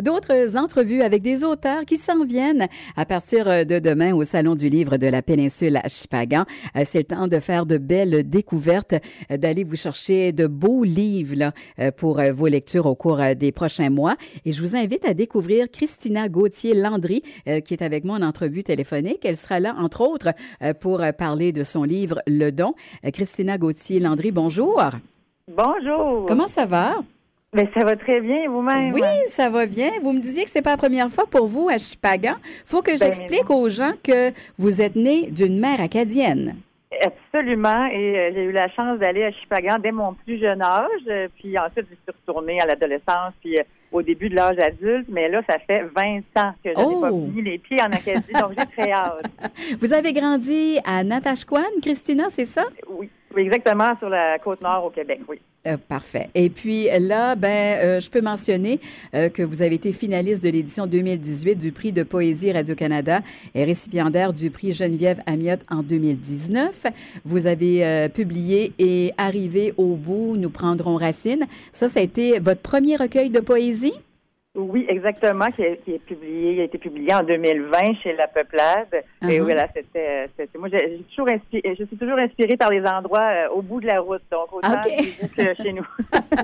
d'autres entrevues avec des auteurs qui s'en viennent à partir de demain au Salon du livre de la péninsule Achipagan. C'est le temps de faire de belles découvertes, d'aller vous chercher de beaux livres là, pour vos lectures au cours des prochains mois. Et je vous invite à découvrir Christina Gauthier-Landry, qui est avec moi en entrevue téléphonique. Elle sera là, entre autres, pour parler de son livre « Le don ». Christina Gauthier-Landry, bonjour. Bonjour. Comment ça va? Ben, ça va très bien, vous-même. Oui, ça va bien. Vous me disiez que c'est pas la première fois pour vous à Achipagan. Faut que j'explique aux gens que vous êtes né d'une mère acadienne. Absolument. Et j'ai eu la chance d'aller à Achipagan dès mon plus jeune âge. Puis ensuite, je suis retournée à l'adolescence, puis au début de l'âge adulte. Mais là, ça fait 20 ans que je n'ai pas mis les pieds en Acadie, donc j'ai très hâte. Vous avez grandi à Natashquan, Christina, c'est ça? Oui, exactement, sur la Côte-Nord au Québec, oui. Parfait. Et puis là, je peux mentionner que vous avez été finaliste de l'édition 2018 du prix de poésie Radio-Canada et récipiendaire du prix Geneviève Amiotte en 2019. Vous avez publié et Arrivé au bout, nous prendrons racine. Ça a été votre premier recueil de poésie? Oui, exactement, qui a été publié en 2020 chez La Peuplade. Et voilà, c'était moi, je suis toujours inspirée par les endroits au bout de la route, donc autant que chez nous.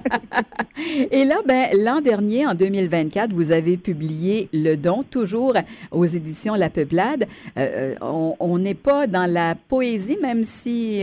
Et là, l'an dernier, en 2024, vous avez publié Le Don, toujours aux éditions La Peuplade. On n'est pas dans la poésie, même si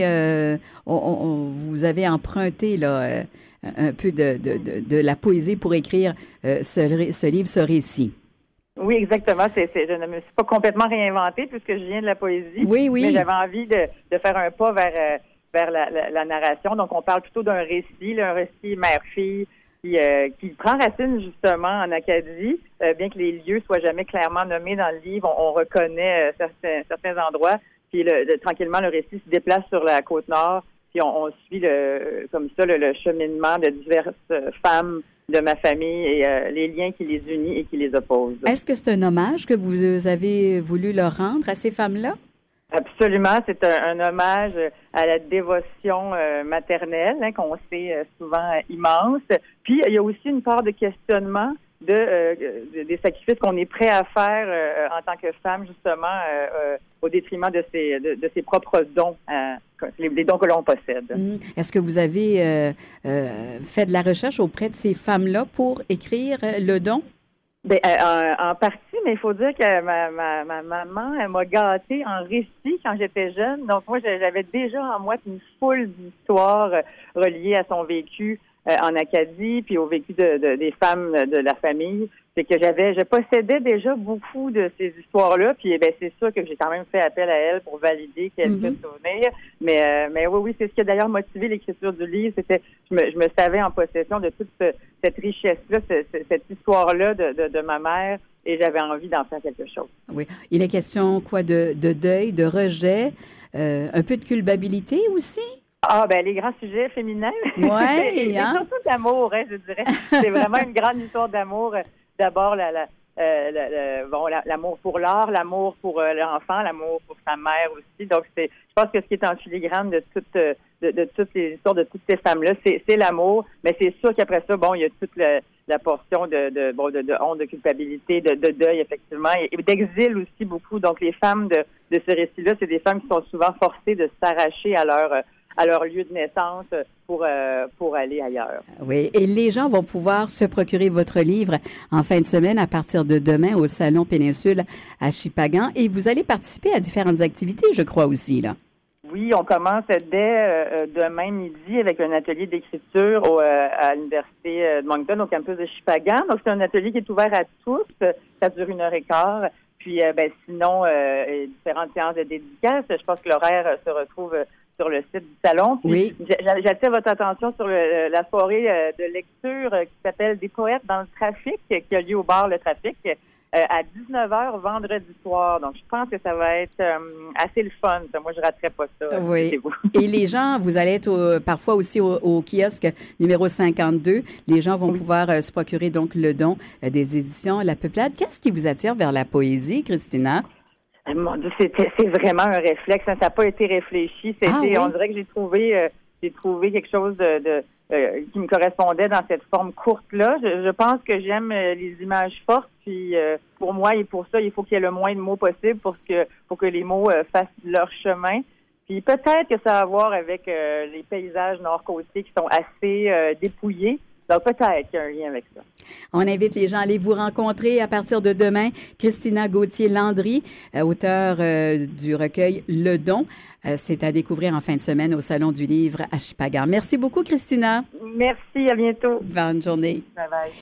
vous avez emprunté là. Un peu de la poésie pour écrire ce livre, ce récit. Oui, exactement. Je ne me suis pas complètement réinventée puisque je viens de la poésie. Oui. Mais j'avais envie de faire un pas vers la narration. Donc, on parle plutôt d'un récit, un récit mère-fille qui prend racine justement en Acadie. Bien que les lieux soient jamais clairement nommés dans le livre, on reconnaît certains endroits. Puis tranquillement, le récit se déplace sur la Côte-Nord. Puis on suit le cheminement de diverses femmes de ma famille et les liens qui les unissent et qui les opposent. Est-ce que c'est un hommage que vous avez voulu leur rendre à ces femmes-là? Absolument. C'est un hommage à la dévotion maternelle, qu'on sait souvent immense. Puis, il y a aussi une part de questionnement des sacrifices qu'on est prêt à faire en tant que femme, justement, au détriment de ses propres dons, les dons que l'on possède. Est-ce que vous avez fait de la recherche auprès de ces femmes-là pour écrire Le Don? Ben, en partie, mais il faut dire que ma maman, elle m'a gâtée en récit quand j'étais jeune. Donc, moi, j'avais déjà en moi une foule d'histoires reliées à son vécu en Acadie, puis au vécu des femmes de la famille. C'est que je possédais déjà beaucoup de ces histoires-là, puis c'est sûr que j'ai quand même fait appel à elle pour valider quelques souvenirs. Mais oui, c'est ce qui a d'ailleurs motivé l'écriture du livre. C'était, je me savais en possession de toute cette richesse-là, cette histoire-là de ma mère, et j'avais envie d'en faire quelque chose. Oui. Il est question de deuil, de rejet, un peu de culpabilité aussi? Les grands sujets féminins. Ouais, et surtout d'amour, je dirais. C'est vraiment une grande histoire d'amour. D'abord, l'amour pour l'art, l'amour pour l'enfant, l'amour pour sa mère aussi. Donc, je pense que ce qui est en filigrane de toutes les histoires de toutes ces femmes-là, c'est l'amour. Mais c'est sûr qu'après ça, il y a toute la portion de honte, de culpabilité, de deuil, effectivement, et d'exil aussi beaucoup. Donc, les femmes de ce récit-là, c'est des femmes qui sont souvent forcées de s'arracher à leur lieu de naissance pour aller ailleurs. Oui, et les gens vont pouvoir se procurer votre livre en fin de semaine à partir de demain au Salon Péninsule Achipagan. Et vous allez participer à différentes activités, je crois aussi, là. Oui, on commence dès demain midi avec un atelier d'écriture à l'Université de Moncton, au campus de Achipagan. Donc, c'est un atelier qui est ouvert à tous. Ça dure 1h15. Puis, sinon, différentes séances de dédicaces. Je pense que l'horaire se retrouve sur le site du salon. Puis, oui. J'attire votre attention sur la soirée de lecture qui s'appelle « Des poètes dans le trafic » qui a lieu au bar Le Trafic à 19h vendredi soir. Donc, je pense que ça va être assez le fun. Moi, je raterai pas ça. Oui. Et les gens, vous allez être parfois aussi au kiosque numéro 52. Les gens vont pouvoir se procurer donc Le Don des éditions La Peuplade. Qu'est-ce qui vous attire vers la poésie, Christina? Mon Dieu, c'est vraiment un réflexe. Ça n'a pas été réfléchi. On dirait que j'ai trouvé quelque chose qui me correspondaient dans cette forme courte-là. Je pense que j'aime les images fortes, puis pour moi et pour ça, il faut qu'il y ait le moins de mots possible pour que les mots fassent leur chemin. Puis peut-être que ça a à voir avec les paysages nord-côtiers qui sont assez dépouillés. Donc peut-être qu'il y a un lien avec ça. On invite les gens à aller vous rencontrer à partir de demain. Christina Gauthier-Landry, auteure du recueil Le Don. C'est à découvrir en fin de semaine au Salon du Livre à Shippagan. Merci beaucoup, Christina. Merci, à bientôt. Bonne journée. Bye bye.